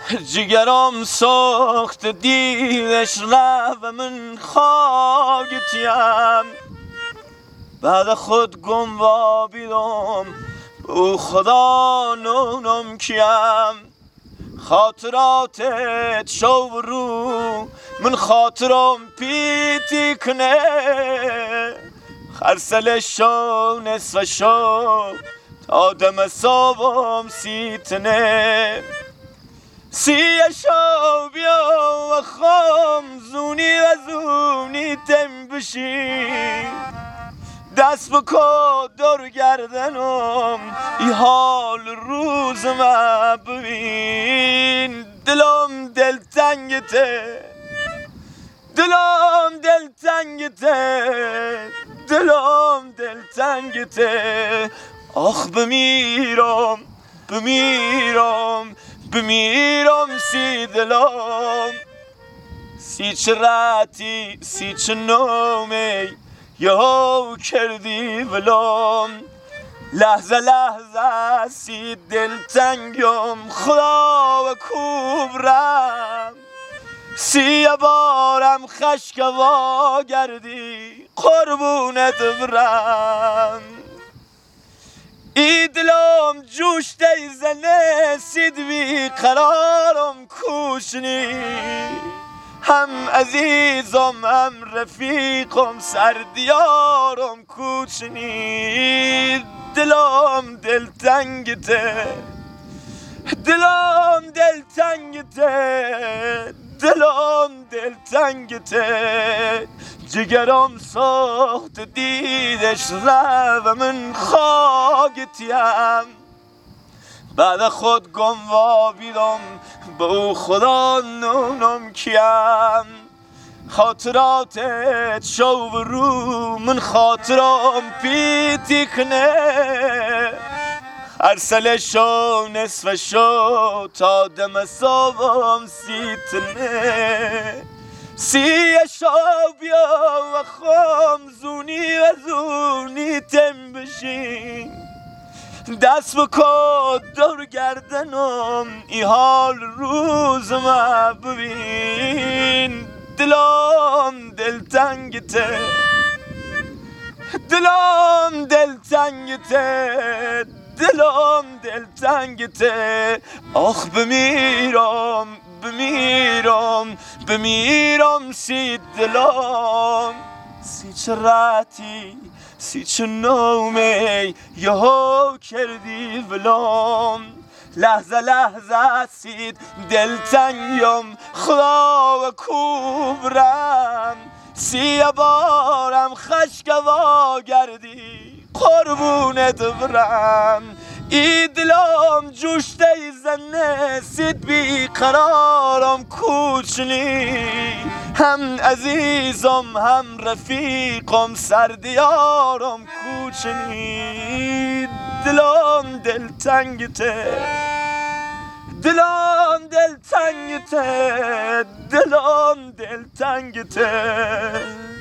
جگرم ساخت دیدش رفت و من خاکتیم. بعد خود گم و بیدم او خدا نونم کیم. خاطراتت شو رو من خاطرم پیتی کنه. خرسل شو نصف شو تا دم صابم سیتنه. سیه شو بیا و خام زونی و زونی تم بشی. دست بکن دور گردنم ای حال روز ما ببین. دلم دلتنگته دلم دلتنگته دلم دلتنگته. آخ بمیرم بمیرم بمیرم سی دلم. سی چه راتی سی چه نومی یهو کردی ولم. لحظه لحظه سی دلتنگم خدا و کوبرم. سی بارم خشکوا گردی قربونت برم. ای دلم جوش دیزنه سید بی قرارم کوشنی. هم عزیزم هم رفیقم سردیارم کوچنی. دلم دلتنگته دلم دلتنگته دلم دلتنگته. جگرم ساخت دیدش رفت و من خاکتیم. بعد خود گم و بیدم به او خدا نونم کیم. خاطراتت شو رو من خاطرم پیتی کنه. ارسل شو نصف شو تا دم صابم سیتنه. سیه شو بیا و خام زونی و زونی تم بشین. دست بکن دور گردنم ای حال روز ما ببین. دلم دلتنگته دلم دلتنگته دلم دلتنگته. آخ بمیرم بمیرم بمیرم سی دلم. سی چه راتی سی چه نومی یهو کردی ولم. لحظه لحظه سید دلتنگم خدا و کوبرم. سی بارم خشکوا گردی قربونت برم. ای دلم جوش دیزنه سید بی قرارم کوچنی. هم عزیزم هم رفیقم سردیارم کوچنی. دلم دلتنگته دلم دلتنگته دلم دلتنگته.